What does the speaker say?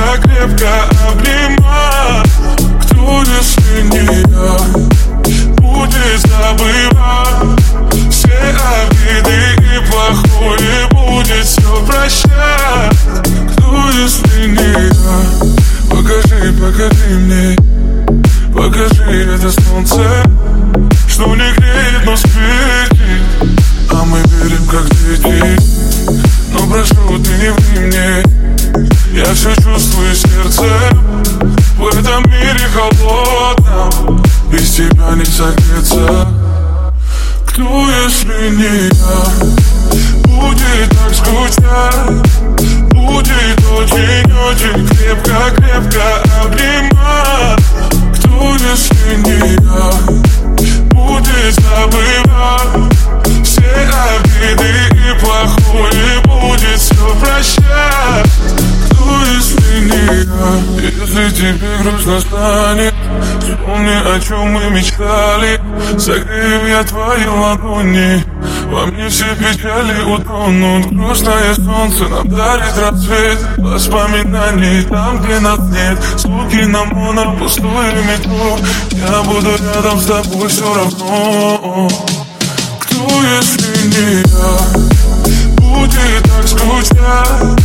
крепко обнимать. Кто, если не я, будет забывать все обиды и плохое, будет все прощать. Кто, если не я? Покажи мне, покажи это солнце, что не греет, но светит, а мы верим, как дети. Но прошу, ты не ври мне, я все чувствую сердцем. В этом мире холодном без тебя не согреться. Кто, если не я, будет так скучать, будет очень-очень крепко обнимать. Кто, если не я, будет забывать все обиды и плохое, будет все прощать. Кто, если не я? Если тебе грустно станет, вспомни, о чем мы мечтали. Согрею я твои ладони, во мне все печали утонут. Грустное солнце нам дарит рассвет воспоминаний там, где нас нет. Звуки на моно, пустое метро. Я буду рядом с тобой все равно. Кто, если не я, будет так скучать,